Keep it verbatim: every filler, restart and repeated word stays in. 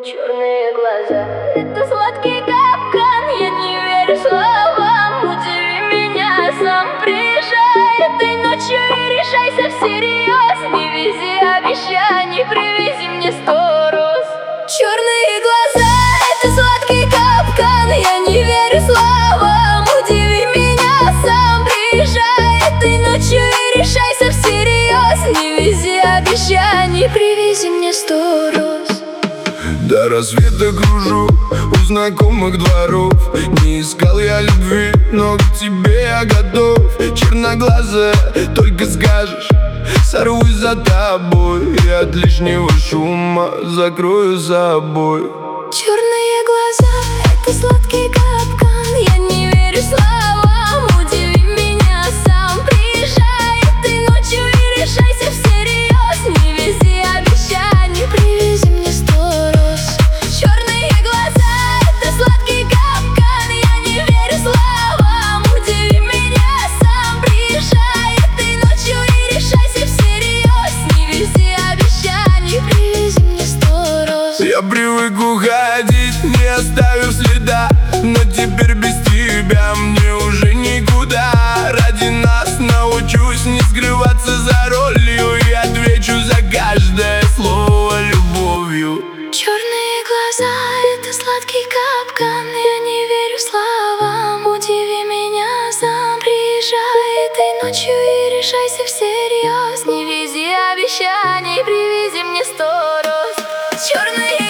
Черные глаза — это сладкий капкан. Я не верю словам, удиви меня сам. Приезжай этой ночью и решайся всерьез. Не вези обещаний, привези мне сто роз. Черные глаза — это сладкий капкан. Я не верю словам, удиви меня сам. Приезжай этой ночью и решайся всерьез. Не вези обещаний, привези мне сто роз. До рассвета кружу у знакомых дворов. Не искал я любви, но к тебе я готов. Черноглазая, только скажешь, сорвусь за тобой. И от лишнего шума закрою собой. Черные глаза — это сладкий капкан. Я не верю словам, удиви меня сам. Приезжай этой ночью и решайся всерьез. Не вези обещаний, привези мне сто роз. Черные глаза — это сладкий капкан. Я не верю словам, удиви меня сам. Приезжай этой ночью и решайся всерьез. Не вези обещаний, привези мне сто роз. Я привык уходить, не оставив следа, но теперь без тебя мне уже никуда. Ради нас научусь не скрываться за ролью. И отвечу за каждое слово любовью. Черные глаза — это сладкий капкан. Я не верю словам, удиви меня сам. Приезжай этой ночью и решайся всерьез. Не вези обещаний, привези мне сто роз. Черные